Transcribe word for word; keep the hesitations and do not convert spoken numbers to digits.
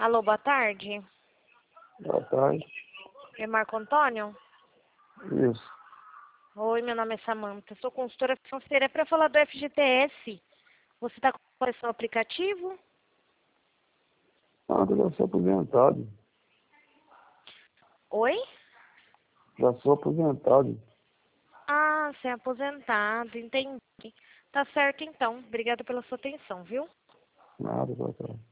Alô, boa tarde. Boa tarde. É Marco Antônio? Isso. Oi, meu nome é Samanta. Sou consultora financeira. É para falar do F G T S. Você está com acesso ao aplicativo? Ah, eu já sou aposentado. Oi? Já sou aposentado. Ah, você é aposentado. Entendi. Tá certo, então. Obrigada pela sua atenção, viu? Nada, boa tarde.